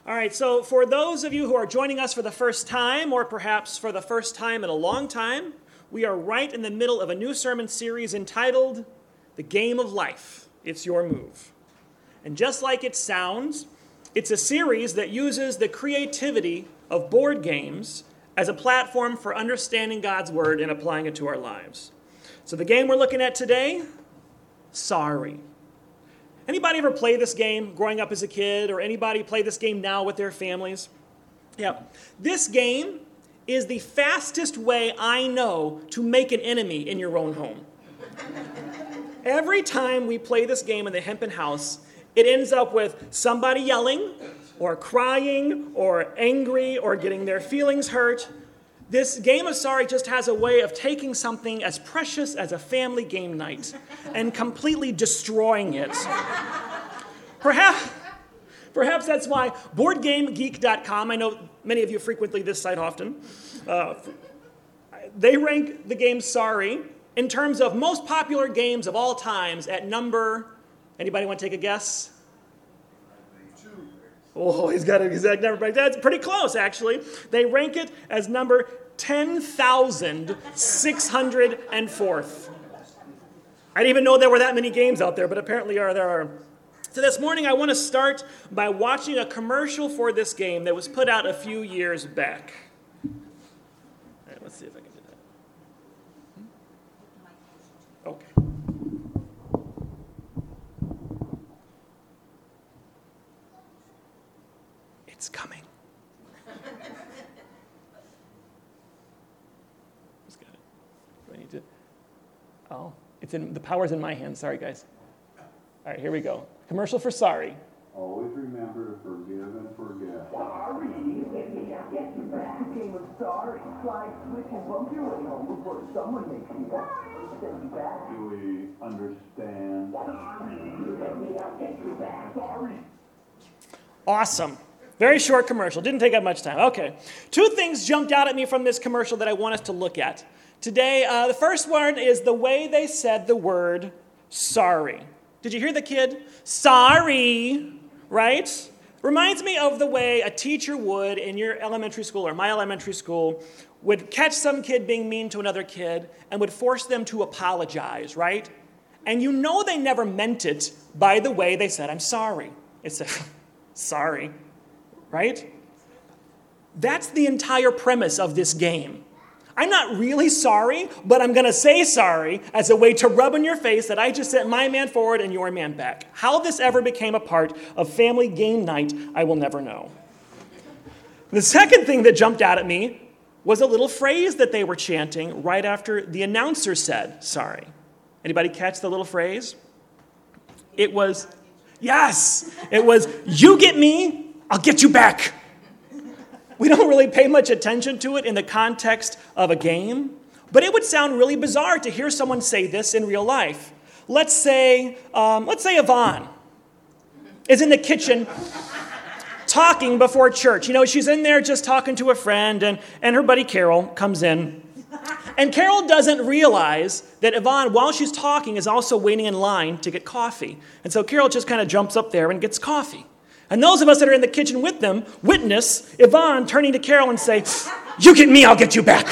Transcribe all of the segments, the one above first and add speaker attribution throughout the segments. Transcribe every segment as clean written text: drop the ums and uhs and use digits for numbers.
Speaker 1: All right, so for those of you who are joining us for the first time, or perhaps for the first time in a long time, we are right in the middle of a new sermon series entitled, The Game of Life. It's your move. And just like it sounds, it's a series that uses the creativity of board games as a platform for understanding God's Word and applying it to our lives. So the game we're looking at today, Sorry. Anybody ever play this game growing up as a kid, or anybody play this game now with their families? Yeah. This game is the fastest way I know to make an enemy in your own home. Every time we play this game in the Hempen house, it ends up with somebody yelling, or crying, or angry, or getting their feelings hurt. This game of Sorry just has a way of taking something as precious as a family game night and completely destroying it. Perhaps that's why BoardGameGeek.com, I know many of you frequently this site often, they rank the game Sorry in terms of most popular games of all times at number, anybody want to take a guess? Oh, he's got an exact number back. That's pretty close, actually. They rank it as number 10,604th. I didn't even know there were that many games out there, but apparently there are. So this morning, I want to start by watching a commercial for this game that was put out a few years back. All right, let's see if I can do that. Okay. It's coming. Who's got it? Do I need to? Oh, the power's in my hands. Sorry, guys. All right, here we go. Commercial for Sorry.
Speaker 2: Always remember to forgive and forget.
Speaker 3: Sorry, you hit me, I'll get you back. Game of Sorry. Slide, switch, and bump your way home before someone makes you back. Send you back.
Speaker 2: Do we understand?
Speaker 3: Sorry, you hit me, I'll get you back. Sorry.
Speaker 1: Awesome. Very short commercial. Didn't take up much time. Okay. Two things jumped out at me from this commercial that I want us to look at. Today, the first one is the way they said the word sorry. Did you hear the kid? Sorry, right? Reminds me of the way a teacher would in your elementary school or my elementary school would catch some kid being mean to another kid and would force them to apologize, right? And you know they never meant it by the way they said, I'm sorry. It's sorry. Right? That's the entire premise of this game. I'm not really sorry, but I'm going to say sorry as a way to rub in your face that I just sent my man forward and your man back. How this ever became a part of family game night, I will never know. The second thing that jumped out at me was a little phrase that they were chanting right after the announcer said sorry. Anybody catch the little phrase? It was, yes, it was, you get me, I'll get you back. We don't really pay much attention to it in the context of a game, but it would sound really bizarre to hear someone say this in real life. Let's say Yvonne is in the kitchen talking before church. You know, she's in there just talking to a friend, and her buddy Carol comes in. And Carol doesn't realize that Yvonne, while she's talking, is also waiting in line to get coffee. And so Carol just kind of jumps up there and gets coffee. And those of us that are in the kitchen with them witness Yvonne turning to Carol and say, you get me, I'll get you back.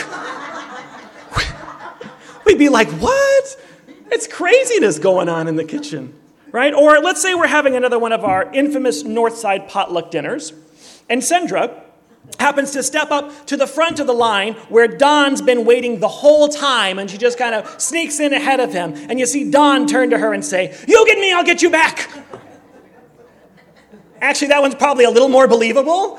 Speaker 1: We'd be like, what? It's craziness going on in the kitchen, right? Or let's say we're having another one of our infamous Northside potluck dinners, and Sandra happens to step up to the front of the line where Don's been waiting the whole time, and she just kind of sneaks in ahead of him, and you see Don turn to her and say, you get me, I'll get you back. Actually, that one's probably a little more believable.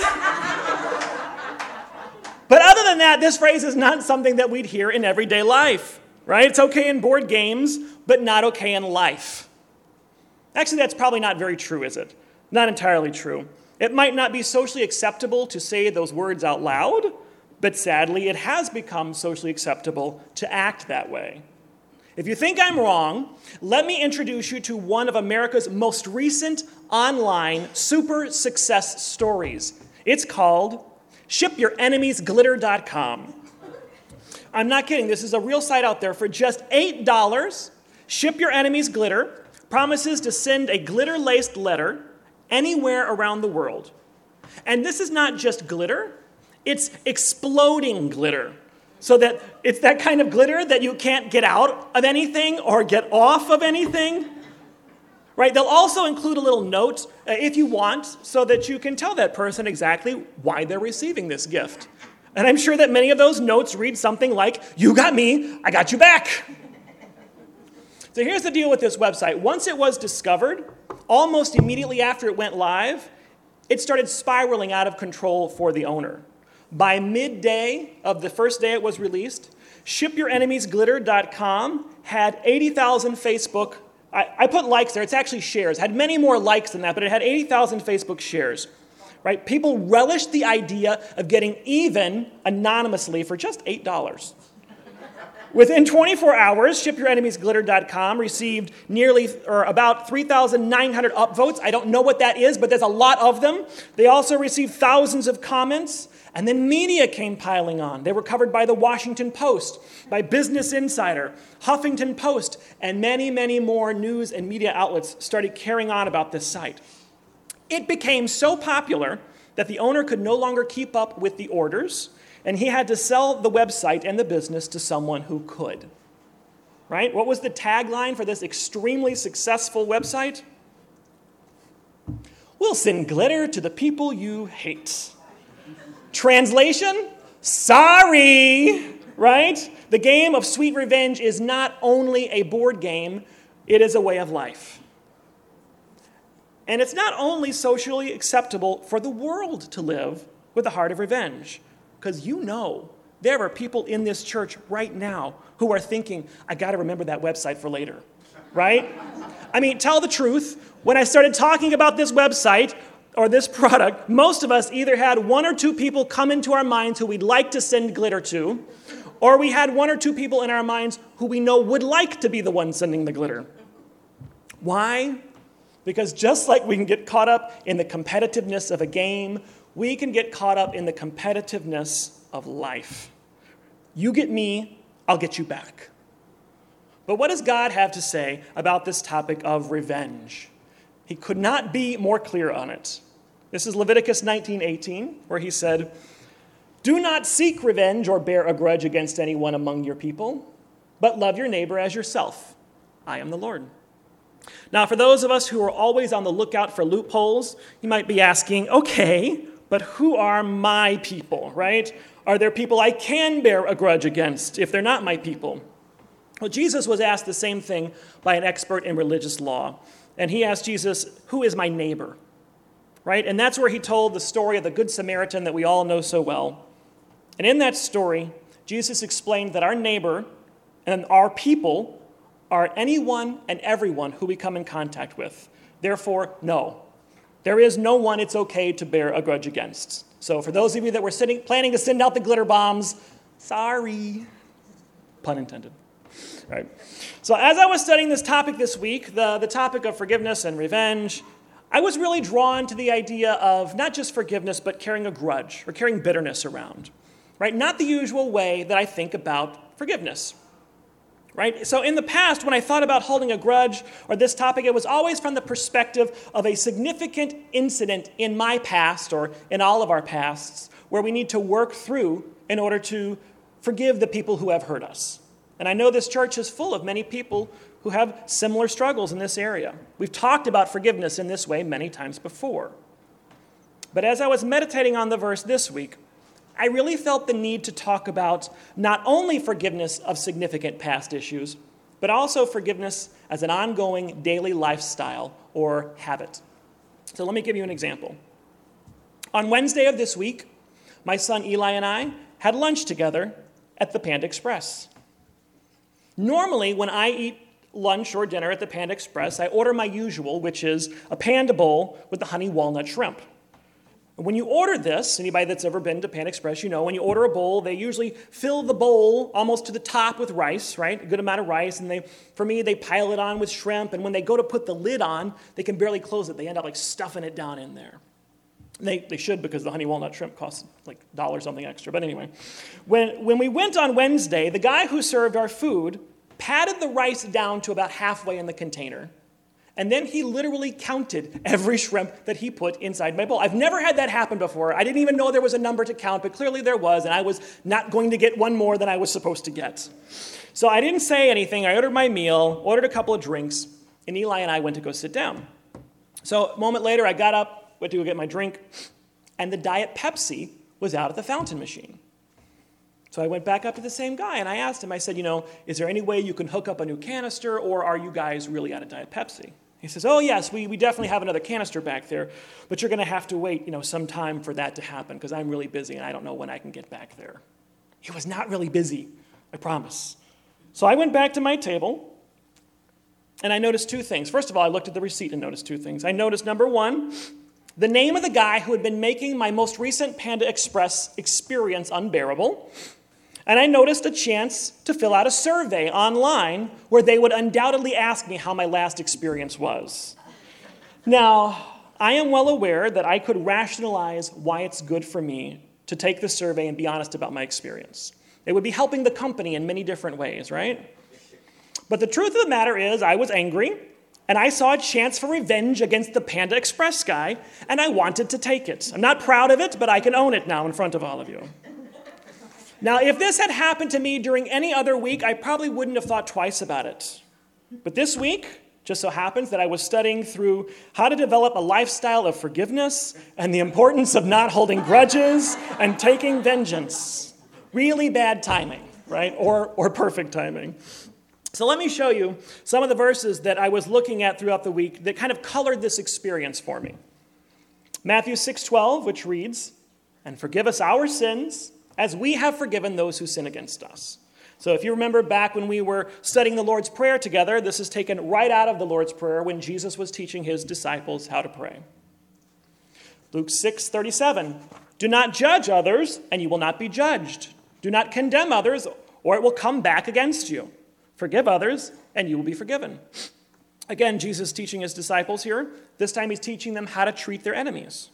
Speaker 1: But other than that, this phrase is not something that we'd hear in everyday life, right? It's okay in board games, but not okay in life. Actually, that's probably not very true, is it? Not entirely true. It might not be socially acceptable to say those words out loud, but sadly, it has become socially acceptable to act that way. If you think I'm wrong, let me introduce you to one of America's most recent online super success stories. It's called ShipYourEnemiesGlitter.com. I'm not kidding. This is a real site out there. For just $8, Ship Your Enemies Glitter promises to send a glitter-laced letter anywhere around the world. And this is not just glitter, it's exploding glitter. So that it's that kind of glitter that you can't get out of anything or get off of anything. Right? They'll also include a little note, if you want, so that you can tell that person exactly why they're receiving this gift. And I'm sure that many of those notes read something like, "You got me, I got you back." So here's the deal with this website. Once it was discovered, almost immediately after it went live, it started spiraling out of control for the owner. By midday of the first day it was released, ShipYourEnemiesGlitter.com had 80,000 Facebook. I put likes there. It's actually shares. It had many more likes than that, but it had 80,000 Facebook shares. Right? People relished the idea of getting even anonymously for just $8. Within 24 hours, ShipYourEnemiesGlitter.com received about 3,900 upvotes. I don't know what that is, but there's a lot of them. They also received thousands of comments, and then media came piling on. They were covered by the Washington Post, by Business Insider, Huffington Post, and many, many more news and media outlets started carrying on about this site. It became so popular that the owner could no longer keep up with the orders, and he had to sell the website and the business to someone who could. Right? What was the tagline for this extremely successful website? "We'll send glitter to the people you hate." Translation? Sorry! Right? The game of Sweet Revenge is not only a board game, it is a way of life. And it's not only socially acceptable for the world to live with a heart of revenge. Because there are people in this church right now who are thinking, "I got to remember that website for later." Right? I mean, tell the truth. When I started talking about this website or this product, most of us either had one or two people come into our minds who we'd like to send glitter to, or we had one or two people in our minds who we know would like to be the one sending the glitter. Why? Because just like we can get caught up in the competitiveness of a game, we can get caught up in the competitiveness of life. You get me, I'll get you back. But what does God have to say about this topic of revenge? He could not be more clear on it. This is Leviticus 19:18, where he said, "Do not seek revenge or bear a grudge against anyone among your people, but love your neighbor as yourself. I am the Lord." Now, for those of us who are always on the lookout for loopholes, you might be asking, okay, but who are my people, right? Are there people I can bear a grudge against if they're not my people? Well, Jesus was asked the same thing by an expert in religious law. And he asked Jesus, "Who is my neighbor?" Right? And that's where he told the story of the Good Samaritan that we all know so well. And in that story, Jesus explained that our neighbor and our people are anyone and everyone who we come in contact with. Therefore, no. There is no one it's okay to bear a grudge against. So for those of you that were planning to send out the glitter bombs, sorry. Pun intended. All right. So as I was studying this topic this week, the topic of forgiveness and revenge, I was really drawn to the idea of not just forgiveness, but carrying a grudge or carrying bitterness around. Right? Not the usual way that I think about forgiveness. Right? So in the past, when I thought about holding a grudge or this topic, it was always from the perspective of a significant incident in my past or in all of our pasts where we need to work through in order to forgive the people who have hurt us. And I know this church is full of many people who have similar struggles in this area. We've talked about forgiveness in this way many times before. But as I was meditating on the verse this week, I really felt the need to talk about not only forgiveness of significant past issues, but also forgiveness as an ongoing daily lifestyle or habit. So let me give you an example. On Wednesday of this week, my son Eli and I had lunch together at the Panda Express. Normally, when I eat lunch or dinner at the Panda Express, I order my usual, which is a Panda Bowl with the honey walnut shrimp. When you order this, anybody that's ever been to Panda Express, you know when you order a bowl, they usually fill the bowl almost to the top with rice, right? A good amount of rice, and for me, they pile it on with shrimp, and when they go to put the lid on, they can barely close it. They end up like stuffing it down in there. They should, because the honey walnut shrimp costs like $1 something extra. But anyway, when we went on Wednesday, the guy who served our food patted the rice down to about halfway in the container, And then he literally counted every shrimp that he put inside my bowl. I've never had that happen before. I didn't even know there was a number to count, but clearly there was, and I was not going to get one more than I was supposed to get. So I didn't say anything. I ordered my meal, ordered a couple of drinks, and Eli and I went to go sit down. So a moment later, I got up, went to go get my drink, and the Diet Pepsi was out at the fountain machine. So I went back up to the same guy, and I asked him, I said, is there any way you can hook up a new canister, or are you guys really out of Diet Pepsi? He says, oh, yes, we definitely have another canister back there, but you're going to have to wait, some time for that to happen because I'm really busy and I don't know when I can get back there. He was not really busy, I promise. So I went back to my table, and I noticed two things. First of all, I looked at the receipt and noticed two things. I noticed, number one, the name of the guy who had been making my most recent Panda Express experience unbearable. And I noticed a chance to fill out a survey online where they would undoubtedly ask me how my last experience was. Now, I am well aware that I could rationalize why it's good for me to take the survey and be honest about my experience. It would be helping the company in many different ways, right? But the truth of the matter is I was angry, and I saw a chance for revenge against the Panda Express guy, and I wanted to take it. I'm not proud of it, but I can own it now in front of all of you. Now, if this had happened to me during any other week, I probably wouldn't have thought twice about it. But this week, just so happens that I was studying through how to develop a lifestyle of forgiveness and the importance of not holding grudges and taking vengeance. Really bad timing, right? Or perfect timing. So let me show you some of the verses that I was looking at throughout the week that kind of colored this experience for me. Matthew 6:12, which reads, "And forgive us our sins, as we have forgiven those who sin against us." So if you remember back when we were studying the Lord's Prayer together, this is taken right out of the Lord's Prayer when Jesus was teaching his disciples how to pray. Luke 6:37, "Do not judge others, and you will not be judged. Do not condemn others, or it will come back against you. Forgive others, and you will be forgiven." Again, Jesus teaching his disciples here. This time he's teaching them how to treat their enemies.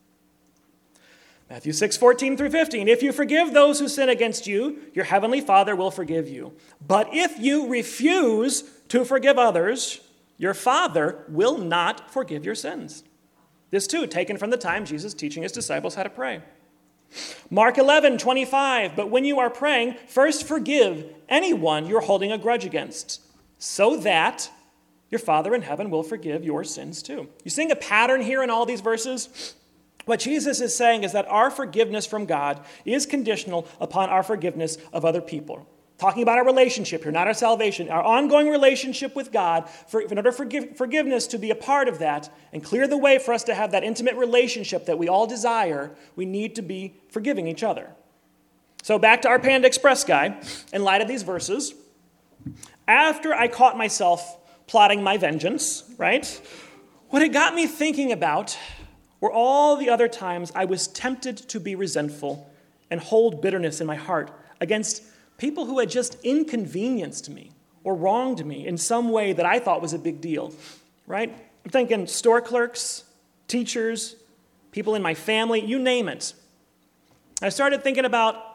Speaker 1: Matthew 6:14 through 15, "If you forgive those who sin against you, your heavenly Father will forgive you. But if you refuse to forgive others, your Father will not forgive your sins." This too, taken from the time Jesus teaching his disciples how to pray. Mark 11:25, "But when you are praying, first forgive anyone you're holding a grudge against, so that your Father in heaven will forgive your sins too." You seeing a pattern here in all these verses? What Jesus is saying is that our forgiveness from God is conditional upon our forgiveness of other people. Talking about our relationship here, not our salvation. Our ongoing relationship with God, in order for forgiveness to be a part of that and clear the way for us to have that intimate relationship that we all desire, we need to be forgiving each other. So back to our Panda Express guy, in light of these verses, after I caught myself plotting my vengeance, right, what it got me thinking about were all the other times I was tempted to be resentful and hold bitterness in my heart against people who had just inconvenienced me or wronged me in some way that I thought was a big deal, right? I'm thinking store clerks, teachers, people in my family, you name it. I started thinking about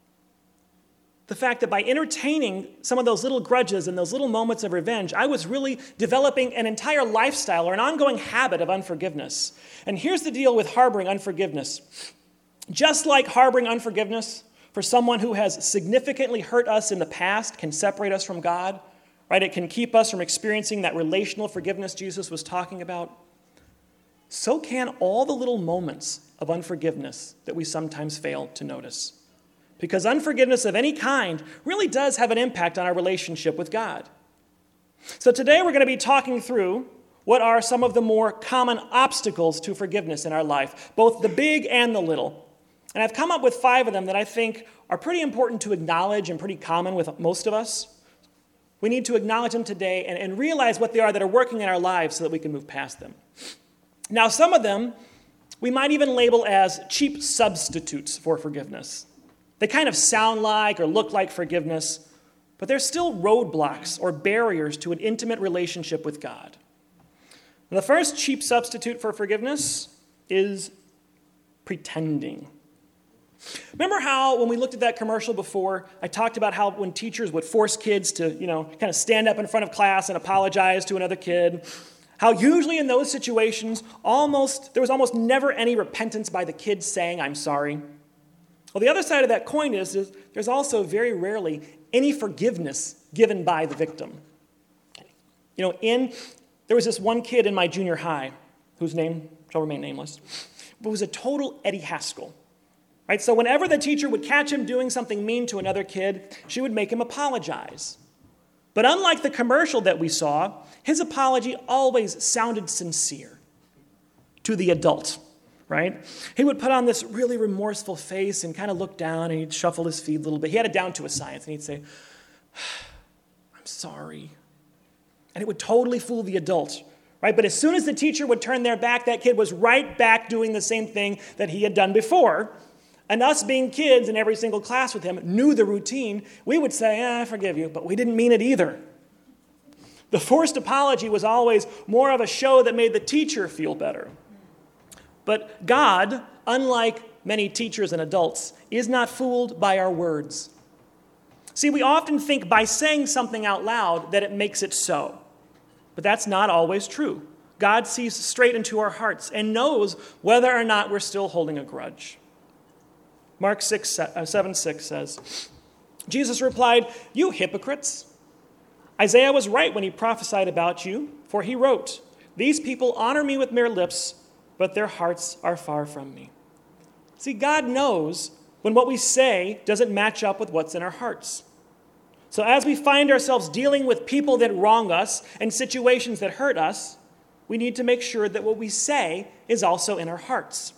Speaker 1: the fact that by entertaining some of those little grudges and those little moments of revenge, I was really developing an entire lifestyle or an ongoing habit of unforgiveness. And here's the deal with harboring unforgiveness. Just like harboring unforgiveness for someone who has significantly hurt us in the past can separate us from God, right? It can keep us from experiencing that relational forgiveness Jesus was talking about. So can all the little moments of unforgiveness that we sometimes fail to notice. Because unforgiveness of any kind really does have an impact on our relationship with God. So today we're going to be talking through what are some of the more common obstacles to forgiveness in our life, both the big and the little. And I've come up with 5 of them that I think are pretty important to acknowledge and pretty common with most of us. We need to acknowledge them today and realize what they are that are working in our lives so that we can move past them. Now, some of them we might even label as cheap substitutes for forgiveness. They kind of sound like or look like forgiveness, but they're still roadblocks or barriers to an intimate relationship with God. And the first cheap substitute for forgiveness is pretending. Remember how when we looked at that commercial before, I talked about how when teachers would force kids to, kind of stand up in front of class and apologize to another kid, How usually in those situations, there was almost never any repentance by the kids saying, "I'm sorry." Well, the other side of that coin is there's also very rarely any forgiveness given by the victim. There was this one kid in my junior high, whose name shall remain nameless, but was a total Eddie Haskell. Right? So whenever the teacher would catch him doing something mean to another kid, she would make him apologize. But unlike the commercial that we saw, his apology always sounded sincere to the adult, right? He would put on this really remorseful face and kind of look down, and he'd shuffle his feet a little bit. He had it down to a science, and he'd say, "I'm sorry." And it would totally fool the adult, right? But as soon as the teacher would turn their back, that kid was right back doing the same thing that he had done before. And us being kids in every single class with him knew the routine. We would say, "I forgive you," but we didn't mean it either. The forced apology was always more of a show that made the teacher feel better. But God, unlike many teachers and adults, is not fooled by our words. See, we often think by saying something out loud that it makes it so. But that's not always true. God sees straight into our hearts and knows whether or not we're still holding a grudge. Mark 7:6 says, Jesus replied, "You hypocrites! Isaiah was right when he prophesied about you, for he wrote, 'These people honor me with their lips, but their hearts are far from me.'" See, God knows when what we say doesn't match up with what's in our hearts. So as we find ourselves dealing with people that wrong us and situations that hurt us, we need to make sure that what we say is also in our hearts.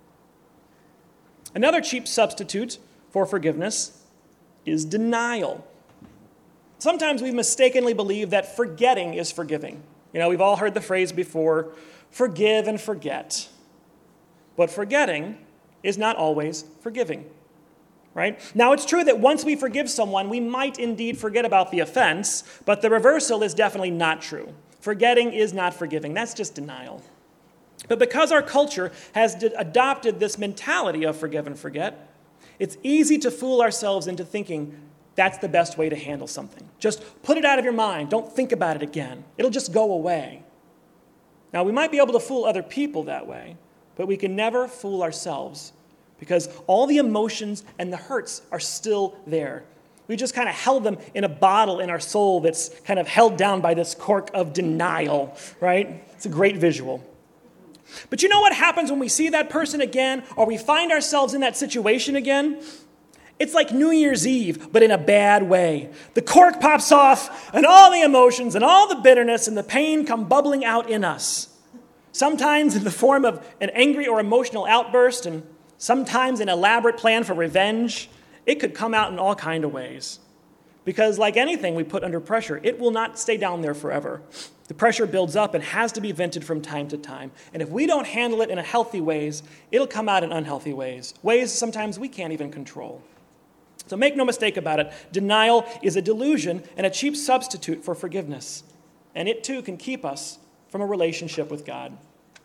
Speaker 1: Another cheap substitute for forgiveness is denial. Sometimes we mistakenly believe that forgetting is forgiving. We've all heard the phrase before, forgive and forget. But forgetting is not always forgiving, right? Now, it's true that once we forgive someone, we might indeed forget about the offense, but the reversal is definitely not true. Forgetting is not forgiving. That's just denial. But because our culture has adopted this mentality of forgive and forget, it's easy to fool ourselves into thinking that's the best way to handle something. Just put it out of your mind. Don't think about it again. It'll just go away. Now, we might be able to fool other people that way, but we can never fool ourselves because all the emotions and the hurts are still there. We just kind of held them in a bottle in our soul that's kind of held down by this cork of denial, right? It's a great visual. But you know what happens when we see that person again or we find ourselves in that situation again? It's like New Year's Eve, but in a bad way. The cork pops off, and all the emotions and all the bitterness and the pain come bubbling out in us. Sometimes in the form of an angry or emotional outburst, and sometimes an elaborate plan for revenge. It could come out in all kinds of ways. Because like anything we put under pressure, it will not stay down there forever. The pressure builds up and has to be vented from time to time. And if we don't handle it in a healthy ways, it'll come out in unhealthy ways. Ways sometimes we can't even control. So make no mistake about it, denial is a delusion and a cheap substitute for forgiveness. And it too can keep us from a relationship with God.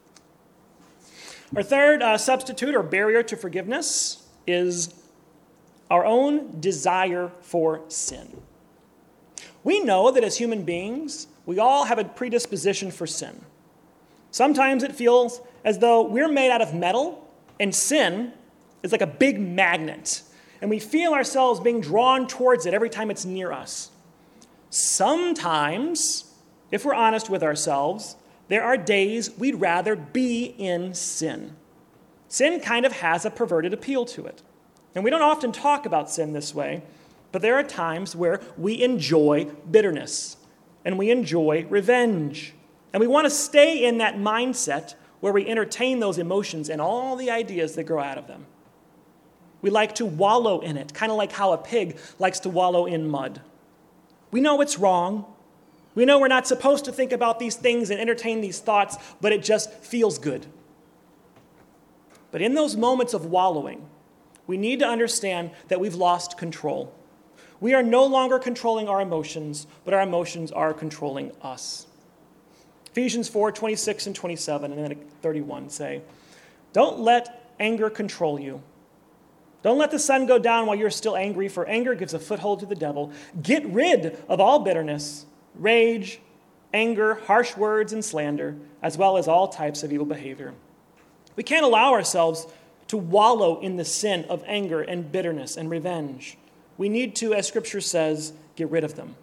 Speaker 1: Our third substitute or barrier to forgiveness is our own desire for sin. We know that as human beings, we all have a predisposition for sin. Sometimes it feels as though we're made out of metal and sin is like a big magnet. And we feel ourselves being drawn towards it every time it's near us. Sometimes, if we're honest with ourselves, there are days we'd rather be in sin. Sin kind of has a perverted appeal to it. And we don't often talk about sin this way, but there are times where we enjoy bitterness and we enjoy revenge. And we want to stay in that mindset where we entertain those emotions and all the ideas that grow out of them. We like to wallow in it, kind of like how a pig likes to wallow in mud. We know it's wrong. We know we're not supposed to think about these things and entertain these thoughts, but it just feels good. But in those moments of wallowing, we need to understand that we've lost control. We are no longer controlling our emotions, but our emotions are controlling us. Ephesians 4:26 and 27, and then 31 say, "Don't let anger control you. Don't let the sun go down while you're still angry, for anger gives a foothold to the devil. Get rid of all bitterness, rage, anger, harsh words, and slander, as well as all types of evil behavior. We can't allow ourselves to wallow in the sin of anger and bitterness and revenge. We need to, as Scripture says, get rid of them.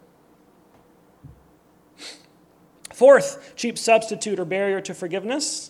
Speaker 1: Fourth cheap substitute or barrier to forgiveness,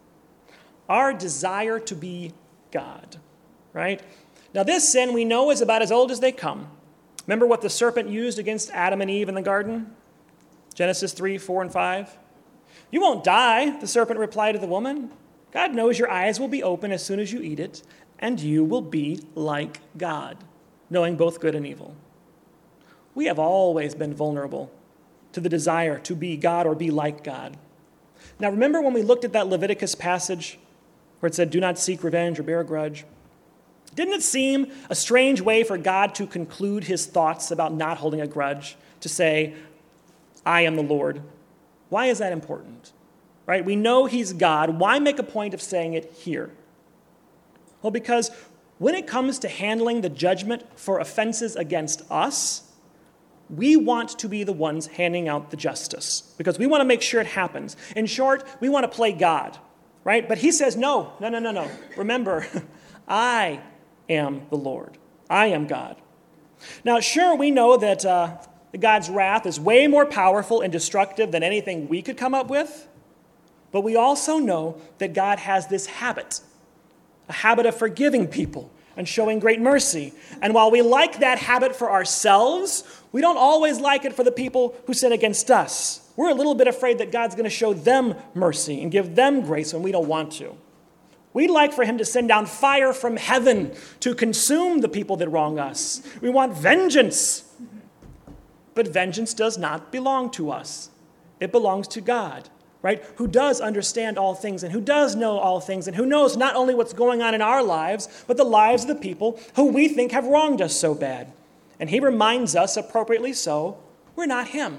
Speaker 1: our desire to be God, right? Now this sin we know is about as old as they come. Remember what the serpent used against Adam and Eve in the garden? Genesis 3, 4, and 5. You won't die, the serpent replied to the woman. God knows your eyes will be open as soon as you eat it, and you will be like God, knowing both good and evil. We have always been vulnerable to the desire to be God or be like God. Now remember when we looked at that Leviticus passage where it said, do not seek revenge or bear a grudge? Didn't it seem a strange way for God to conclude his thoughts about not holding a grudge, to say, I am the Lord? Why is that important? Right? We know he's God. Why make a point of saying it here? Well, because when it comes to handling the judgment for offenses against us, we want to be the ones handing out the justice because we want to make sure it happens. In short, we want to play God, right? But he says, no. Remember, I am the Lord. I am God. Now, sure, we know that God's wrath is way more powerful and destructive than anything we could come up with, but we also know that God has this habit, a habit of forgiving people and showing great mercy. And while we like that habit for ourselves, we don't always like it for the people who sin against us. We're a little bit afraid that God's going to show them mercy and give them grace when we don't want to. We'd like for him to send down fire from heaven to consume the people that wrong us. We want vengeance. But vengeance does not belong to us. It belongs to God, right? Who does understand all things and who does know all things and who knows not only what's going on in our lives, but the lives of the people who we think have wronged us so bad. And he reminds us, appropriately so, we're not him.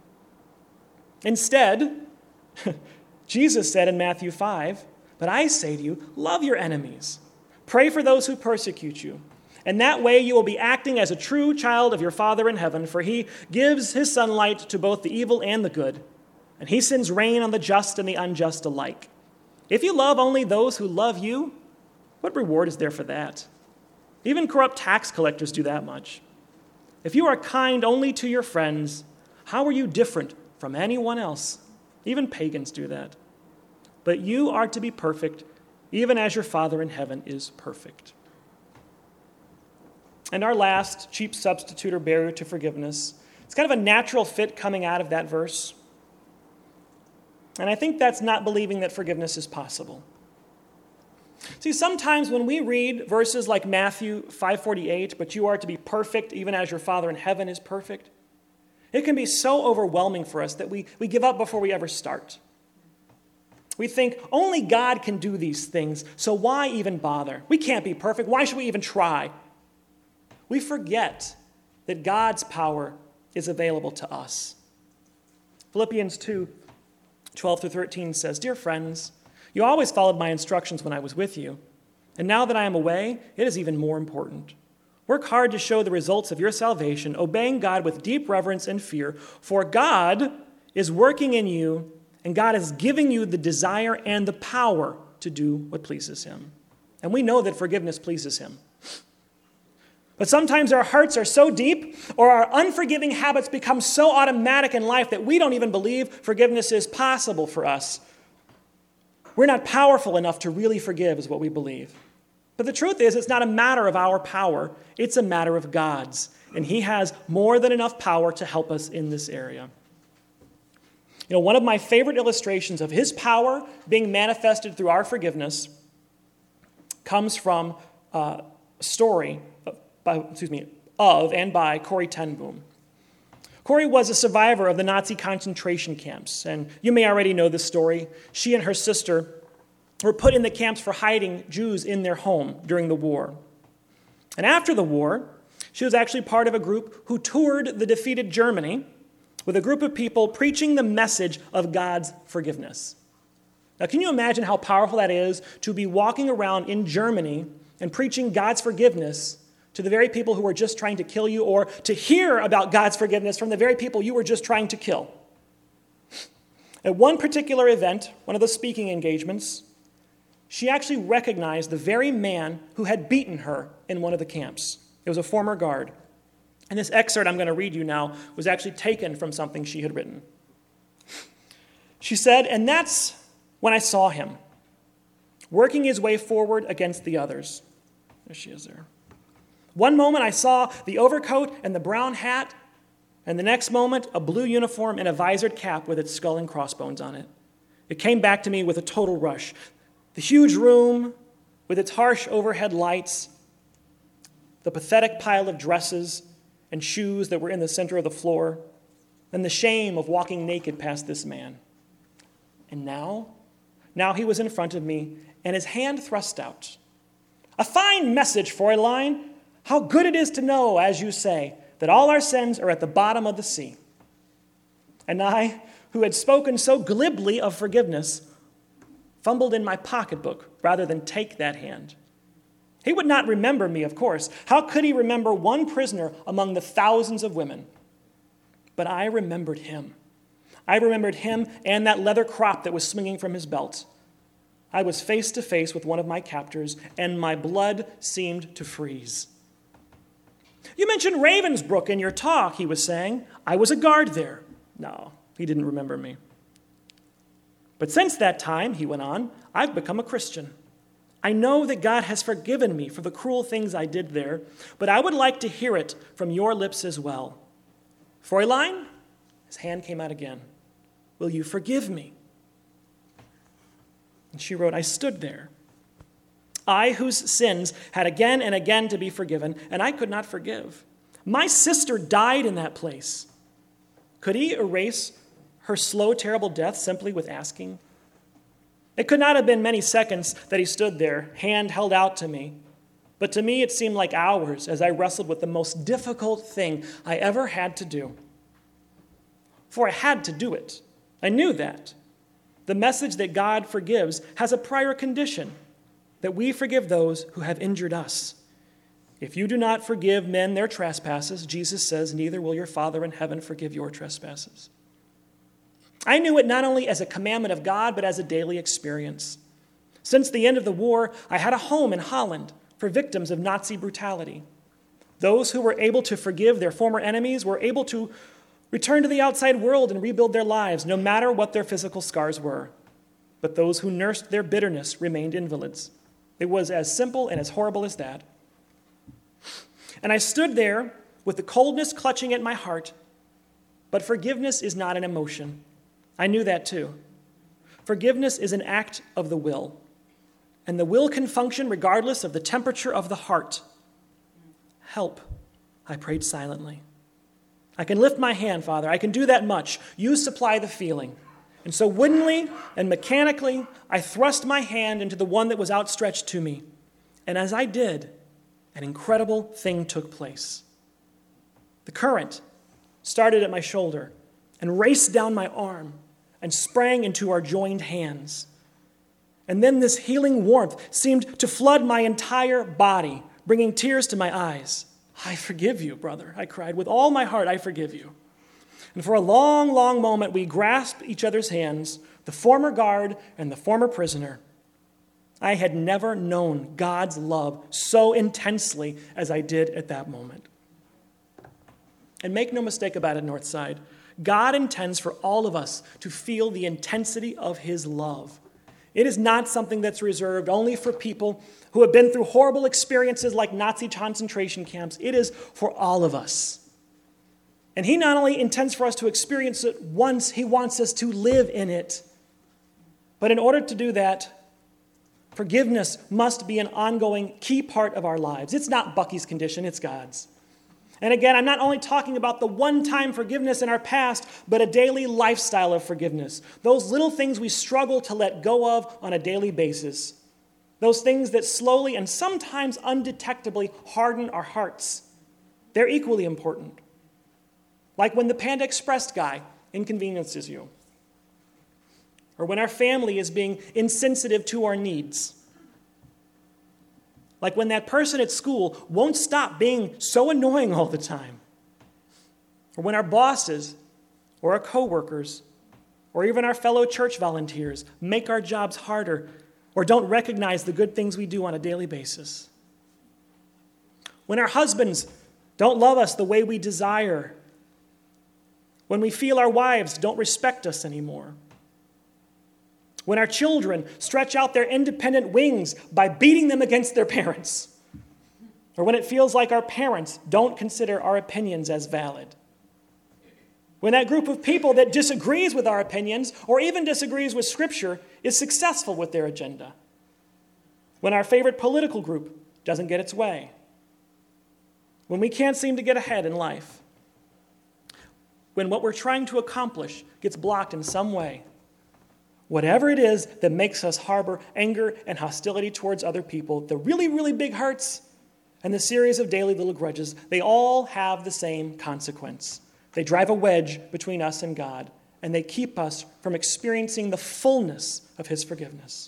Speaker 1: Instead, Jesus said in Matthew 5, but I say to you, love your enemies. Pray for those who persecute you. And that way you will be acting as a true child of your Father in heaven, for he gives his sunlight to both the evil and the good, and he sends rain on the just and the unjust alike. If you love only those who love you, what reward is there for that? Even corrupt tax collectors do that much. If you are kind only to your friends, how are you different from anyone else? Even pagans do that. But you are to be perfect, even as your Father in heaven is perfect. And our last cheap substitute or barrier to forgiveness, it's kind of a natural fit coming out of that verse. And I think that's not believing that forgiveness is possible. See, sometimes when we read verses like Matthew 5:48, but you are to be perfect even as your Father in heaven is perfect, it can be so overwhelming for us that we give up before we ever start. We think only God can do these things, so why even bother? We can't be perfect. Why should we even try? We forget that God's power is available to us. Philippians 2, 12 through 13 says, Dear friends, you always followed my instructions when I was with you, and now that I am away, it is even more important. Work hard to show the results of your salvation, obeying God with deep reverence and fear, for God is working in you, and God is giving you the desire and the power to do what pleases him. And we know that forgiveness pleases him. But sometimes our hearts are so deep, or our unforgiving habits become so automatic in life that we don't even believe forgiveness is possible for us. We're not powerful enough to really forgive is what we believe. But the truth is, it's not a matter of our power, it's a matter of God's. And he has more than enough power to help us in this area. You know, one of my favorite illustrations of his power being manifested through our forgiveness comes from a story of and by Corrie ten Boom. Corrie was a survivor of the Nazi concentration camps, and you may already know this story. She and her sister were put in the camps for hiding Jews in their home during the war. And after the war, she was actually part of a group who toured the defeated Germany with a group of people preaching the message of God's forgiveness. Now, can you imagine how powerful that is to be walking around in Germany and preaching God's forgiveness to the very people who were just trying to kill you, or to hear about God's forgiveness from the very people you were just trying to kill? At one particular event, one of the speaking engagements, she actually recognized the very man who had beaten her in one of the camps. It was a former guard. And this excerpt I'm going to read you now was actually taken from something she had written. She said, "And that's when I saw him, working his way forward against the others." There she is there. "One moment I saw the overcoat and the brown hat, and the next moment a blue uniform and a visored cap with its skull and crossbones on it. It came back to me with a total rush. The huge room with its harsh overhead lights, the pathetic pile of dresses and shoes that were in the center of the floor, and the shame of walking naked past this man. And now he was in front of me, and his hand thrust out. 'A fine message, Fräulein. How good it is to know, as you say, that all our sins are at the bottom of the sea.' And I, who had spoken so glibly of forgiveness, fumbled in my pocketbook rather than take that hand. He would not remember me, of course. How could he remember one prisoner among the thousands of women? But I remembered him. I remembered him and that leather crop that was swinging from his belt. I was face to face with one of my captors, and my blood seemed to freeze. 'You mentioned Ravensbrück in your talk,' he was saying. 'I was a guard there.' No, he didn't remember me. 'But since that time,' he went on, 'I've become a Christian. I know that God has forgiven me for the cruel things I did there, but I would like to hear it from your lips as well. Fräulein,' his hand came out again, 'will you forgive me?' And she wrote, 'I stood there, I whose sins had again and again to be forgiven, and I could not forgive. My sister died in that place. Could he erase her slow, terrible death simply with asking? It could not have been many seconds that he stood there, hand held out to me. But to me, it seemed like hours as I wrestled with the most difficult thing I ever had to do. For I had to do it. I knew that. The message that God forgives has a prior condition, that we forgive those who have injured us. If you do not forgive men their trespasses, Jesus says, neither will your Father in heaven forgive your trespasses. I knew it not only as a commandment of God, but as a daily experience. Since the end of the war, I had a home in Holland for victims of Nazi brutality. Those who were able to forgive their former enemies were able to return to the outside world and rebuild their lives, no matter what their physical scars were. But those who nursed their bitterness remained invalids. It was as simple and as horrible as that. And I stood there with the coldness clutching at my heart, but forgiveness is not an emotion. I knew that too. Forgiveness is an act of the will, and the will can function regardless of the temperature of the heart. Help, I prayed silently. I can lift my hand, Father. I can do that much. You supply the feeling. And so woodenly and mechanically, I thrust my hand into the one that was outstretched to me. And as I did, an incredible thing took place. The current started at my shoulder and raced down my arm and sprang into our joined hands. And then this healing warmth seemed to flood my entire body, bringing tears to my eyes. I forgive you, brother, I cried. With all my heart, I forgive you. And for a long, long moment, we grasped each other's hands, the former guard and the former prisoner. I had never known God's love so intensely as I did at that moment. And make no mistake about it, Northside, God intends for all of us to feel the intensity of his love. It is not something that's reserved only for people who have been through horrible experiences like Nazi concentration camps. It is for all of us. And he not only intends for us to experience it once, he wants us to live in it. But in order to do that, forgiveness must be an ongoing key part of our lives. It's not Bucky's condition, it's God's. And again, I'm not only talking about the one-time forgiveness in our past, but a daily lifestyle of forgiveness. Those little things we struggle to let go of on a daily basis. Those things that slowly and sometimes undetectably harden our hearts. They're equally important. Like when the Panda Express guy inconveniences you. Or when our family is being insensitive to our needs. Like when that person at school won't stop being so annoying all the time. Or when our bosses or our coworkers or even our fellow church volunteers make our jobs harder or don't recognize the good things we do on a daily basis. When our husbands don't love us the way we desire. When we feel our wives don't respect us anymore. When our children stretch out their independent wings by beating them against their parents. Or when it feels like our parents don't consider our opinions as valid. When that group of people that disagrees with our opinions or even disagrees with Scripture is successful with their agenda. When our favorite political group doesn't get its way. When we can't seem to get ahead in life. When what we're trying to accomplish gets blocked in some way. Whatever it is that makes us harbor anger and hostility towards other people, the really, really big hurts and the series of daily little grudges, they all have the same consequence. They drive a wedge between us and God, and they keep us from experiencing the fullness of His forgiveness.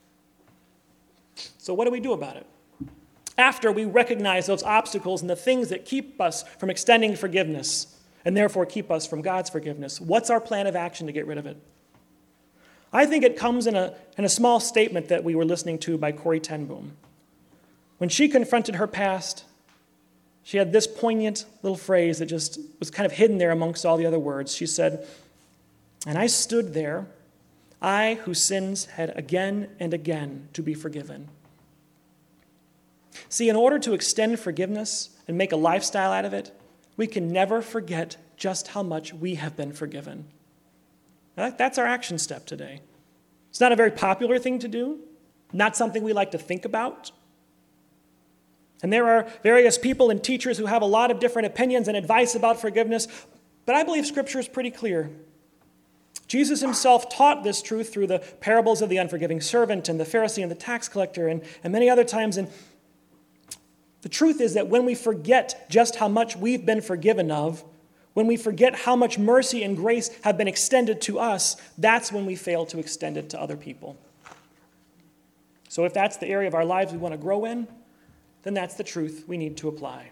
Speaker 1: So what do we do about it? After we recognize those obstacles and the things that keep us from extending forgiveness, and therefore keep us from God's forgiveness, what's our plan of action to get rid of it? I think it comes in a small statement that we were listening to by Corrie ten Boom. When she confronted her past, she had this poignant little phrase that just was kind of hidden there amongst all the other words. She said, "And I stood there, I whose sins had again and again to be forgiven." See, in order to extend forgiveness and make a lifestyle out of it, we can never forget just how much we have been forgiven. That's our action step today. It's not a very popular thing to do, not something we like to think about. And there are various people and teachers who have a lot of different opinions and advice about forgiveness, but I believe Scripture is pretty clear. Jesus himself taught this truth through the parables of the unforgiving servant and the Pharisee and the tax collector and many other times. And the truth is that when we forget just how much we've been forgiven of, when we forget how much mercy and grace have been extended to us, that's when we fail to extend it to other people. So if that's the area of our lives we want to grow in, then that's the truth we need to apply.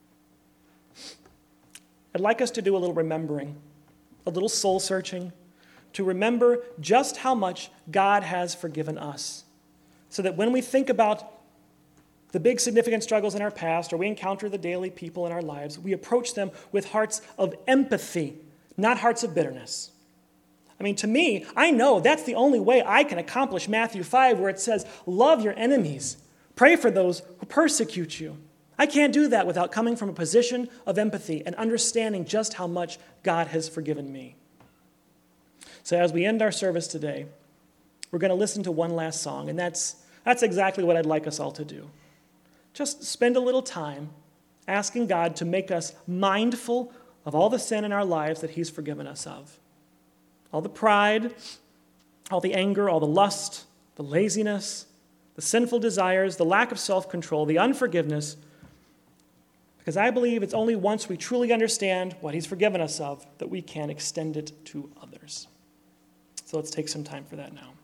Speaker 1: I'd like us to do a little remembering, a little soul searching, to remember just how much God has forgiven us, so that when we think about the big significant struggles in our past, or we encounter the daily people in our lives, we approach them with hearts of empathy, not hearts of bitterness. I mean, to me, I know that's the only way I can accomplish Matthew 5, where it says, love your enemies, pray for those who persecute you. I can't do that without coming from a position of empathy and understanding just how much God has forgiven me. So as we end our service today, we're going to listen to one last song, and that's exactly what I'd like us all to do. Just spend a little time asking God to make us mindful of all the sin in our lives that He's forgiven us of. All the pride, all the anger, all the lust, the laziness, the sinful desires, the lack of self-control, the unforgiveness. Because I believe it's only once we truly understand what He's forgiven us of that we can extend it to others. So let's take some time for that now.